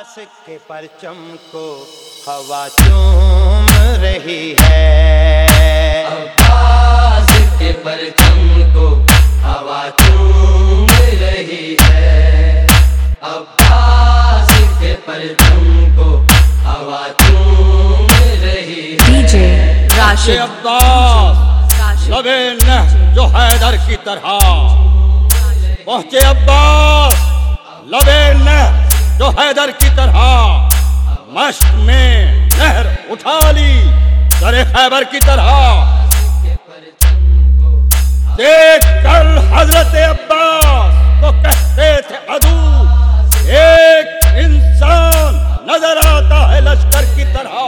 عباس کے پرچم کو ہوا چوم رہی ہے، عباس کے پرچم کو ہوا چوم رہی ہے، عباس کے پرچم کو ہوا چوم رہی ہے۔ ڈی جے راشد عباس لبے نہر جو حیدر کی طرح پہنچے، عباس لبے نہر جو حیدر کی طرح مشق میں نہر اٹھا لی در خیبر کی طرح۔ دیکھ کر حضرت عباس تو کہتے تھے عدو، ایک انسان نظر آتا ہے لشکر کی طرح۔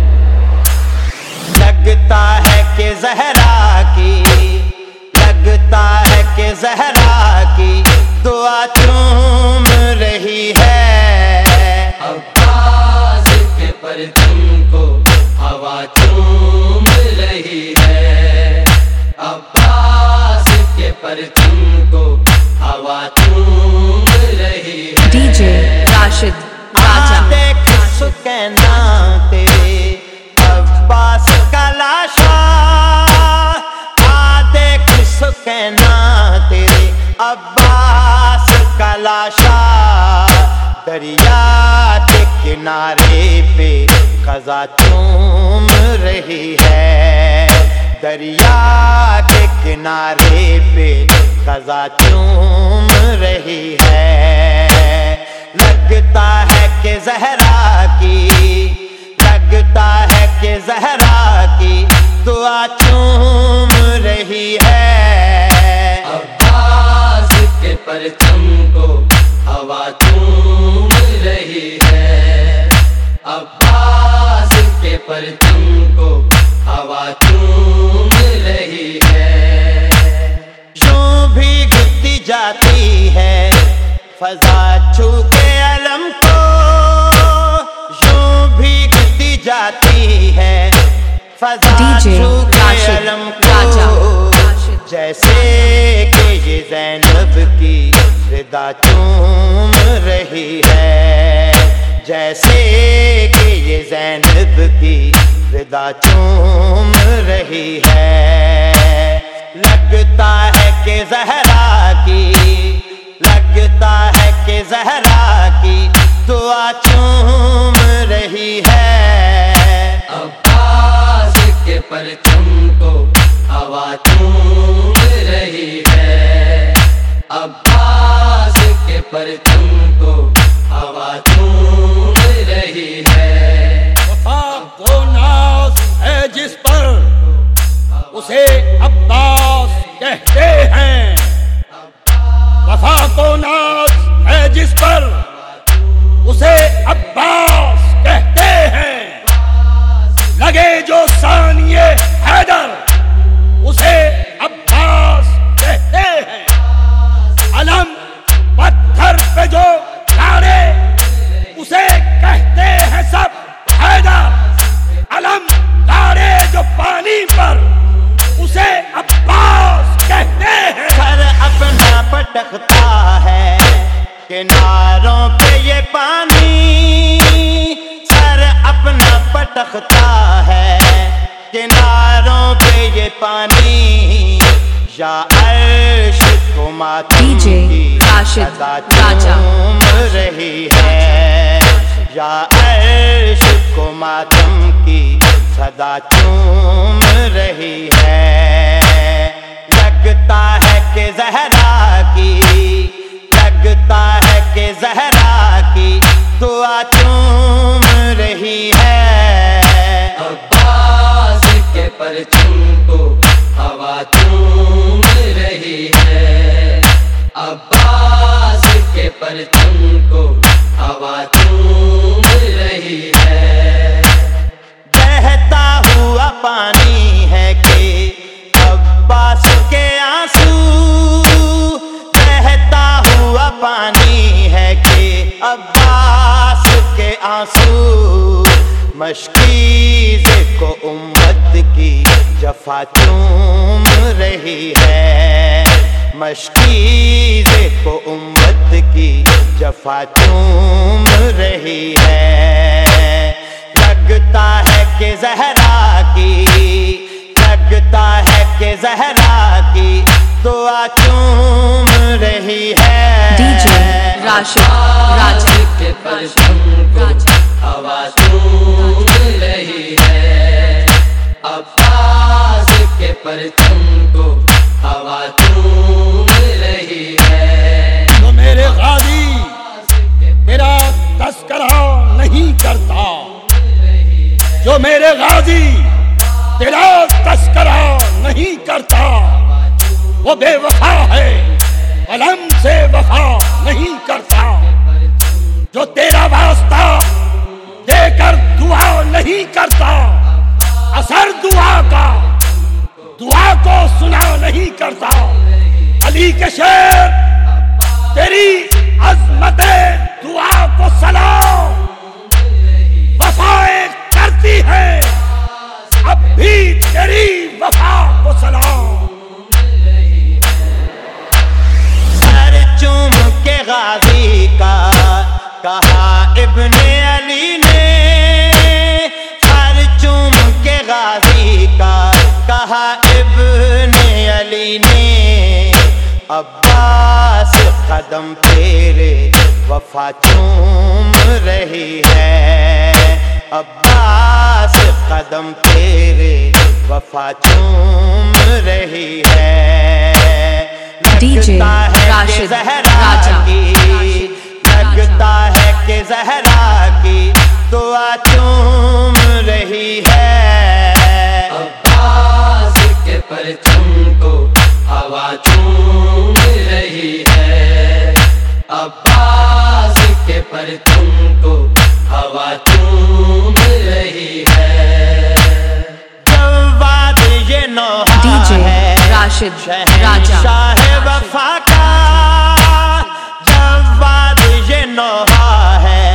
لگتا ہے کہ زہرا کی، لگتا ہے کہ زہرا کی دعا چوم رہی ہے، عباس کے پرچم کو ہوا چوم رہی ہے، عباس کے پرچم کو ہوا چوم رہی ہے۔ ڈی جے راشد راجا دیکھ سکینہ تیرے عباس کا لاشا، دیکھ سکینہ تیرے عباس کا لاشا، دریا کے کنارے پہ قضا چوم رہی ہے، دریا کے کنارے پہ قضا چوم رہی ہے۔ لگتا ہے کہ زہرا کی، لگتا ہے کہ زہرا کی دعا چوم رہی ہے، عباس کے پرچم کو ہوا چوم رہی ہے، عباس کے پرچم کو ہوا چوم رہی ہے۔ یوں بھی گھٹتی جاتی ہے فضا چھو کے علم کو، یوں بھی گھٹتی جاتی ہے فضا ڈی جے چھو کے راشد علم راجا کو، جیسے کہ یہ زینب کی ردا چوم رہی ہے، جیسے کہ یہ زینب کی ردا چوم رہی ہے۔ لگتا ہے کہ زہرا کی، لگتا ہے کہ زہرا کی دعا چوم رہی ہے، عباس کے پرچم کو ہوا چوم رہی ہے، عباس کے پرچم کو ہوا چوم رہی ہے۔ وفا کو ناز ہے جس پر اسے عباس کہتے ہیں، وفا کو ناز ہے جس پر اسے عباس کہتے ہیں، لگے جو ثانیے حیدر اسے عباس کہتے ہیں، علم پتھر پہ جو گاڑے اسے کہتے ہیں سب حیدر، علم گاڑے جو پانی پر اسے عباس کہتے ہیں۔ سر اپنا پٹکتا ہے کناروں پہ یہ پانی، سر اپنا پٹکتا ہے کناروں پہ یہ پانی، یا عرش کو ماتم ڈی جے کی راشد صدا راجا چوم رہی ہے، یا عرش کو ماتم کی صدا چوم رہی ہے۔ لگتا ہے کہ زہرا کی، لگتا ہے کہ زہرا کی دعا چوم رہی ہے، عباس کے پرچم کو ہوا چوم رہی ہے، عباس کے پرچم کو ہوا چوم رہی ہے۔ بہتا ہوا پانی ہے کہ عباس کے آنسو، بہتا ہوا پانی ہے کہ عباس کے آنسو، مشکیزے کو امت کی جفا چوم رہی ہے، مشکیزے کو امت کی جفا چوم رہی ہے، لگتا ہے کہ زہرا کی، لگتا ہے کہ زہرا کی دعا چوم رہی ہے۔ ڈی جے راشد راجہ کے پرچم کو ہوا چوم رہی ہے، عباس کے پرچم کو ہوا چوم رہی ہے۔ تو میرے غازی تیرا تذکرہ نہیں کرتا، جو میرے غازی تیرا تذکرہ نہیں کرتا وہ بے وفا ہے، قلم سے وفا نہیں کرتا، جو تیرا واسطہ دے کر دعا نہیں کرتا، اثر دعا کا دعا کو سنا نہیں کرتا۔ علی کے شیر تیری عظمت دعا کو سلام، وفائیں کرتی ہے اب بھی تیری وفا کو سلام۔ سر چوم کے غازی کا کہا ابن علی نے، سر چوم کے غازی کا کہا ابن علی نے، عباس قدم تیرے وفا چوم رہی ہے، عباس قدم تیرے وفا چوم رہی ہے۔ ڈی جے لگتا ہے کہ راشد زہرا راجہ کی، لگتا ہے کہ زہرا کی دعا چوم رہی ہے۔ عباس کے پرچم کو ہوا چوم رہی ہے، عباس کے پرچم کو ہوا چوم رہی ہے۔ جواد یہ ڈی نوحہ جے ہے راشد راجہ شہنشاہ وفا کا، جواد یہ نوحہ ہے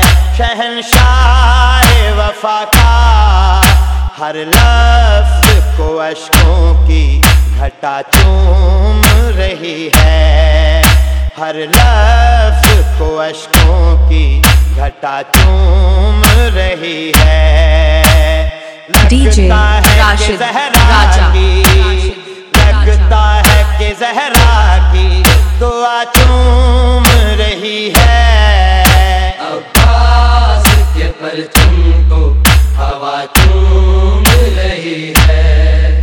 شہنشاہ وفا کا، ہر لفظ کو اشکوں کی گھٹا چوم رہی ہے، ہر لفظ کو اشکوں کی گھٹا چوم رہی ہے۔ ڈی جے لگتا ہے کہ راشد زہرا راجہ کی، لگتا ہے کہ زہرا کی دعا چوم رہی ہے۔ عباس کے پرچم کو ہوا چوم رہی ہے،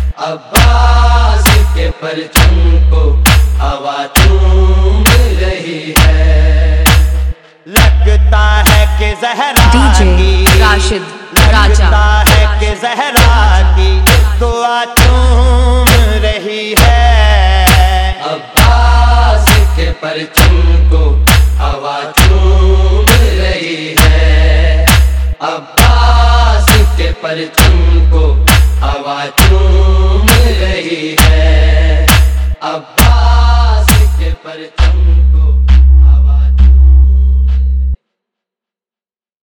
عباس کے پرچم کو ہوا چوم رہی ہے۔ لگتا ہے کہ زہرا ڈی جے کی، راشد راجہ لگتا ہے کہ زہرا کی دعا چوم رہی ہے۔ عباس کے پرچم کو ہوا چوم رہی ہے، عباس کے پرچم کو ہوا